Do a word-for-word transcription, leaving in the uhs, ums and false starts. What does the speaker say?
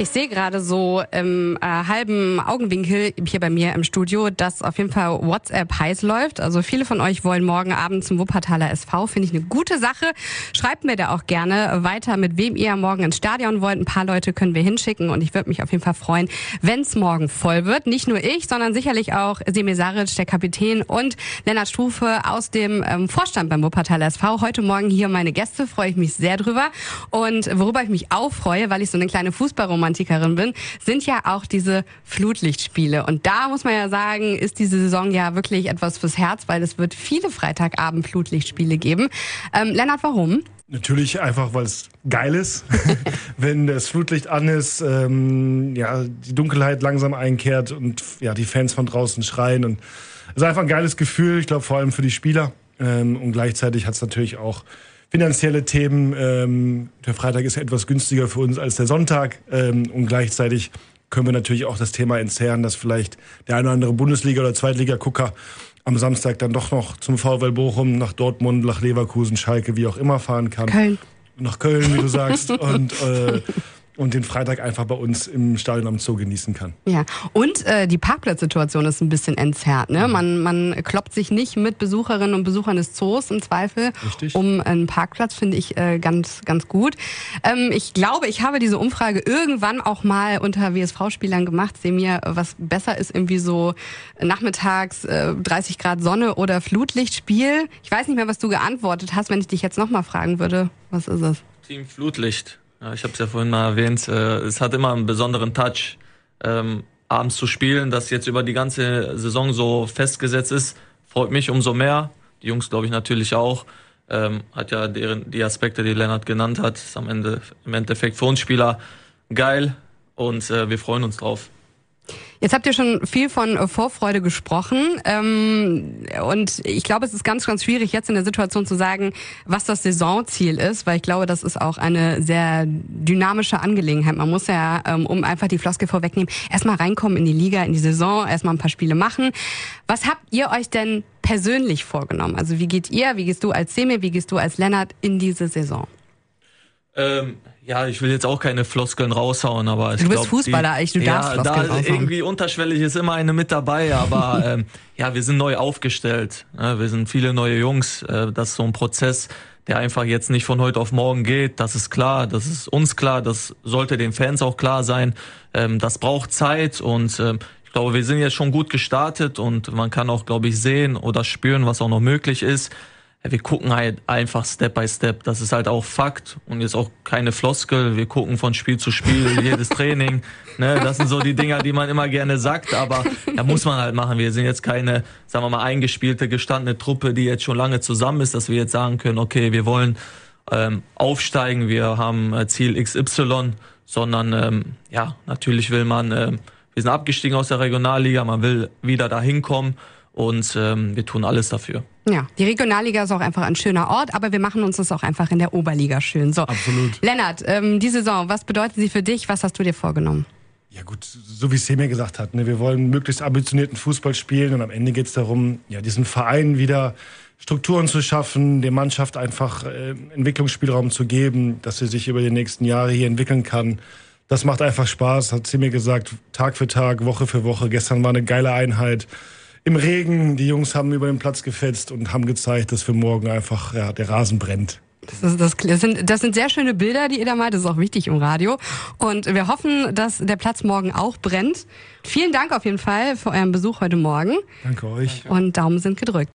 Ich sehe gerade so im äh, halben Augenwinkel hier bei mir im Studio, dass auf jeden Fall WhatsApp heiß läuft. Also viele von euch wollen morgen Abend zum Wuppertaler S V. Finde ich eine gute Sache. Schreibt mir da auch gerne weiter, mit wem ihr morgen ins Stadion wollt. Ein paar Leute können wir hinschicken und ich würde mich auf jeden Fall freuen, wenn es morgen voll wird. Nicht nur ich, sondern sicherlich auch Semir Saric, der Kapitän, und Lennart Strufe aus dem ähm, Vorstand beim Wuppertaler S V. Heute Morgen hier meine Gäste, freue ich mich sehr drüber. Und worüber ich mich auch freue, weil ich so eine kleine Fußballromantikerin bin, sind ja auch diese Flutlichtspiele. Und da muss man ja sagen, ist diese Saison ja wirklich etwas fürs Herz, weil es wird viele Freitagabend Flutlichtspiele geben. Ähm, Lennart, warum? Natürlich einfach, weil es geil ist, wenn das Flutlicht an ist, ähm, ja, die Dunkelheit langsam einkehrt und ja, die Fans von draußen schreien. Und es ist einfach ein geiles Gefühl, ich glaube vor allem für die Spieler. Ähm, und gleichzeitig hat es natürlich auch finanzielle Themen. Ähm, der Freitag ist ja etwas günstiger für uns als der Sonntag. Ähm, und gleichzeitig können wir natürlich auch das Thema entzerren, dass vielleicht der eine oder andere Bundesliga- oder Zweitliga-Gucker am Samstag dann doch noch zum VfL Bochum, nach Dortmund, nach Leverkusen, Schalke, wie auch immer fahren kann. Köln. Nach Köln, wie du sagst. und äh, und den Freitag einfach bei uns im Stadion am Zoo genießen kann. Ja, und äh, die Parkplatzsituation ist ein bisschen entzerrt. Ne? Man, man kloppt sich nicht mit Besucherinnen und Besuchern des Zoos im Zweifel Richtig. um einen Parkplatz, finde ich äh, ganz, ganz gut. Ähm, ich glaube, ich habe diese Umfrage irgendwann auch mal unter W S V-Spielern gemacht. Semir, was besser ist, irgendwie so nachmittags äh, dreißig Grad Sonne oder Flutlichtspiel. Ich weiß nicht mehr, was du geantwortet hast, wenn ich dich jetzt nochmal fragen würde. Was ist es? Team Flutlicht. Ja, ich habe es ja vorhin mal erwähnt, äh, es hat immer einen besonderen Touch, ähm, abends zu spielen. Das jetzt über die ganze Saison so festgesetzt ist, freut mich umso mehr. Die Jungs, glaube ich, natürlich auch. Ähm, hat ja deren, die Aspekte, die Lennart genannt hat, ist am Ende im Endeffekt für uns Spieler geil und äh, wir freuen uns drauf. Jetzt habt ihr schon viel von Vorfreude gesprochen, ähm, und ich glaube, es ist ganz, ganz schwierig jetzt in der Situation zu sagen, was das Saisonziel ist, weil ich glaube, das ist auch eine sehr dynamische Angelegenheit. Man muss ja, ähm, um einfach die Floskel vorwegnehmen, erstmal reinkommen in die Liga, in die Saison, erstmal ein paar Spiele machen. Was habt ihr euch denn persönlich vorgenommen? Also wie geht ihr, wie gehst du als Semir, wie gehst du als Lennart in diese Saison? Ähm, ja, ich will jetzt auch keine Floskeln raushauen, aber ich du bist glaub, Fußballer, die, ich, du darfst ja, Floskeln da raushauen. Irgendwie unterschwellig ist immer eine mit dabei, aber ähm, ja, wir sind neu aufgestellt. Ja, wir sind viele neue Jungs. Äh, das ist so ein Prozess, der einfach jetzt nicht von heute auf morgen geht. Das ist klar, das ist uns klar, das sollte den Fans auch klar sein. Ähm, das braucht Zeit und ähm, ich glaube, wir sind jetzt schon gut gestartet und man kann auch, glaube ich, sehen oder spüren, was auch noch möglich ist. Wir gucken halt einfach Step by Step. Das ist halt auch Fakt und jetzt auch keine Floskel. Wir gucken von Spiel zu Spiel, jedes Training. Ne, das sind so die Dinger, die man immer gerne sagt, aber da muss man halt machen. Wir sind jetzt keine, sagen wir mal, eingespielte, gestandene Truppe, die jetzt schon lange zusammen ist, dass wir jetzt sagen können, okay, wir wollen ähm, aufsteigen, wir haben äh, Ziel X Y, sondern ähm, ja, natürlich will man, äh, wir sind abgestiegen aus der Regionalliga, man will wieder dahin kommen. Und ähm, wir tun alles dafür. Ja, die Regionalliga ist auch einfach ein schöner Ort, aber wir machen uns das auch einfach in der Oberliga schön. So, Absolut. Lennart, ähm, die Saison, was bedeutet sie für dich? Was hast du dir vorgenommen? Ja gut, so wie Semir gesagt hat, ne, wir wollen möglichst ambitionierten Fußball spielen und am Ende geht es darum, ja, diesen Verein wieder Strukturen zu schaffen, der Mannschaft einfach äh, Entwicklungsspielraum zu geben, dass sie sich über die nächsten Jahre hier entwickeln kann. Das macht einfach Spaß, hat Semir gesagt, Tag für Tag, Woche für Woche. Gestern war eine geile Einheit. Im Regen, die Jungs haben über den Platz gefetzt und haben gezeigt, dass für morgen einfach ja, der Rasen brennt. Das, ist, das, das, sind, das sind sehr schöne Bilder, die ihr da malt. Das ist auch wichtig im Radio. Und wir hoffen, dass der Platz morgen auch brennt. Vielen Dank auf jeden Fall für euren Besuch heute Morgen. Danke euch. Und Daumen sind gedrückt.